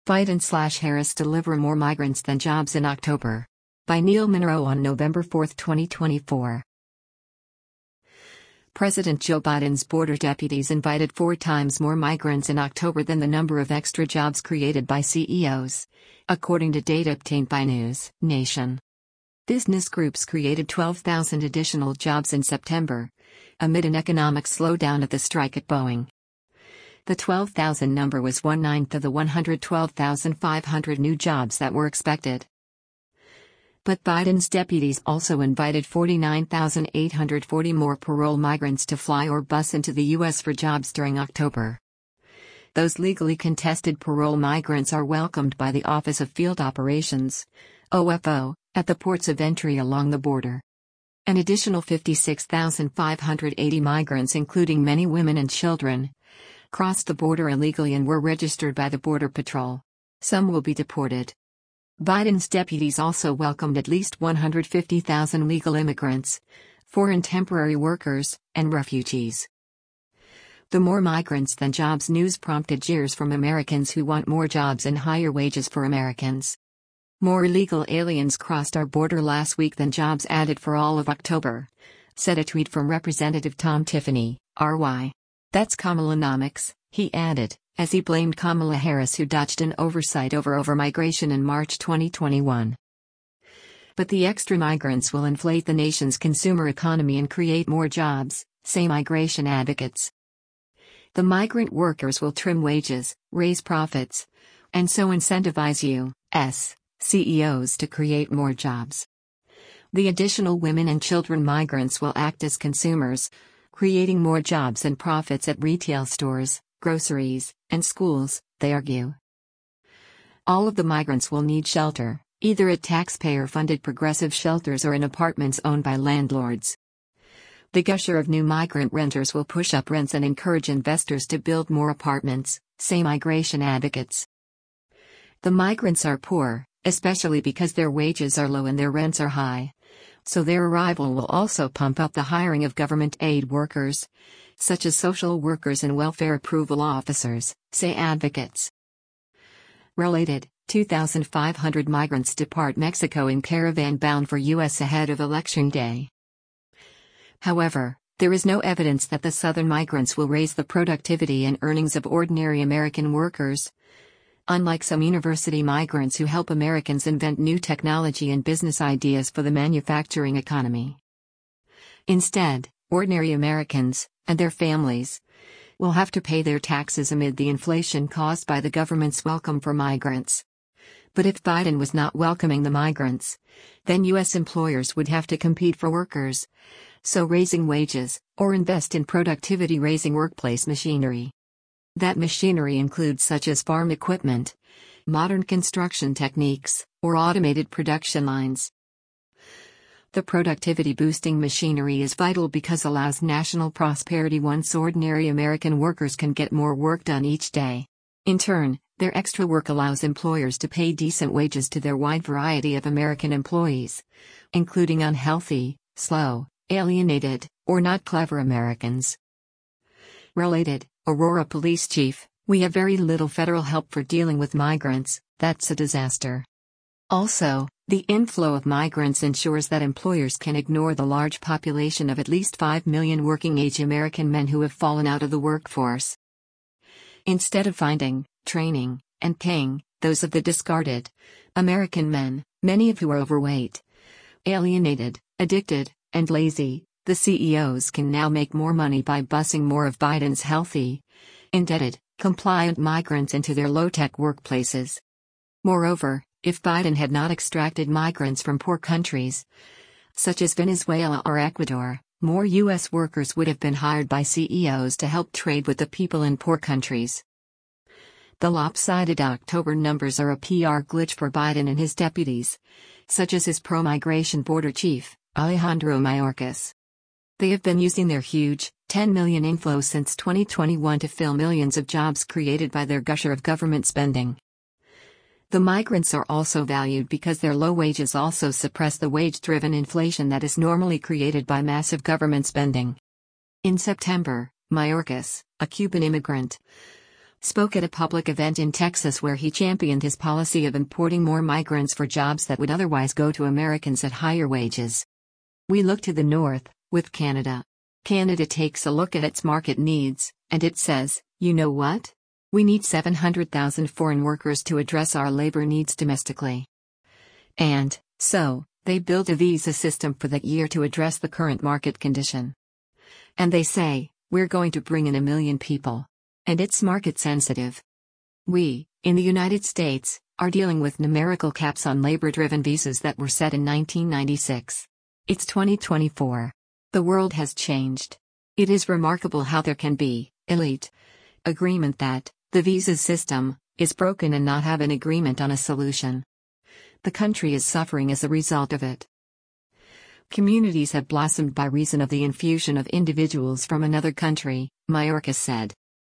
Biden/Harris deliver more migrants than jobs in October. By Neil Monroe on November 4, 2024. President Joe Biden's border deputies invited 4 times more migrants in October than the number of extra jobs created by CEOs, according to data obtained by News Nation. Business groups created 12,000 additional jobs in September, amid an economic slowdown of the strike at Boeing. The 12,000 number was 1/9 of the 112,500 new jobs that were expected. But Biden's deputies also invited 49,840 more parole migrants to fly or bus into the U.S. for jobs during October. Those legally contested parole migrants are welcomed by the Office of Field Operations, OFO, at the ports of entry along the border. An additional 56,580 migrants, including many women and children, crossed the border illegally and were registered by the Border Patrol. Some will be deported. Biden's deputies also welcomed at least 150,000 legal immigrants, foreign temporary workers, and refugees. The more migrants than jobs news prompted jeers from Americans who want more jobs and higher wages for Americans. More illegal aliens crossed our border last week than jobs added for all of October, said a tweet from Representative Tom Tiffany, RY. That's Kamalanomics, he added, as he blamed Kamala Harris, who dodged an oversight over migration in March 2021. But the extra migrants will inflate the nation's consumer economy and create more jobs, say migration advocates. The migrant workers will trim wages, raise profits, and so incentivize U.S. CEOs to create more jobs. The additional women and children migrants will act as consumers, creating more jobs and profits at retail stores, groceries, and schools, they argue. All of the migrants will need shelter, either at taxpayer-funded progressive shelters or in apartments owned by landlords. The gush of new migrant renters will push up rents and encourage investors to build more apartments, say migration advocates. The migrants are poor, especially because their wages are low and their rents are high. So their arrival will also pump up the hiring of government aid workers, such as social workers and welfare approval officers, say advocates. Related, 2,500 migrants depart Mexico in caravan bound for U.S. ahead of Election Day. However, there is no evidence that the southern migrants will raise the productivity and earnings of ordinary American workers, unlike some university migrants who help Americans invent new technology and business ideas for the manufacturing economy. Instead, ordinary Americans, and their families, will have to pay their taxes amid the inflation caused by the government's welcome for migrants. But if Biden was not welcoming the migrants, then U.S. employers would have to compete for workers, so raising wages, or invest in productivity-raising workplace machinery. That machinery includes such as farm equipment, modern construction techniques, or automated production lines. The productivity-boosting machinery is vital because it allows national prosperity once ordinary American workers can get more work done each day. In turn, their extra work allows employers to pay decent wages to their wide variety of American employees, including unhealthy, slow, alienated, or not clever Americans. Related, Aurora Police Chief, we have very little federal help for dealing with migrants, that's a disaster. Also, the inflow of migrants ensures that employers can ignore the large population of at least 5 million working-age American men who have fallen out of the workforce. Instead of finding, training, and paying those of the discarded American men, many of who are overweight, alienated, addicted, and lazy, the CEOs can now make more money by busing more of Biden's healthy, indebted, compliant migrants into their low-tech workplaces. Moreover, if Biden had not extracted migrants from poor countries, such as Venezuela or Ecuador, more U.S. workers would have been hired by CEOs to help trade with the people in poor countries. The lopsided October numbers are a PR glitch for Biden and his deputies, such as his pro-migration border chief, Alejandro Mayorkas. They have been using their huge, 10 million inflow since 2021 to fill millions of jobs created by their gusher of government spending. The migrants are also valued because their low wages also suppress the wage-driven inflation that is normally created by massive government spending. In September, Mayorkas, a Cuban immigrant, spoke at a public event in Texas where he championed his policy of importing more migrants for jobs that would otherwise go to Americans at higher wages. We look to the north, with Canada. Canada takes a look at its market needs, and it says, you know what? We need 700,000 foreign workers to address our labor needs domestically. And, so, they build a visa system for that year to address the current market condition. And they say, we're going to bring in 1 million people. And it's market sensitive. We, in the United States, are dealing with numerical caps on labor-driven visas that were set in 1996. It's 2024. The world has changed. It is remarkable how there can be, elite, agreement that, the visa system, is broken and not have an agreement on a solution. The country is suffering as a result of it. Communities have blossomed by reason of the infusion of individuals from another country, Mayorkas said.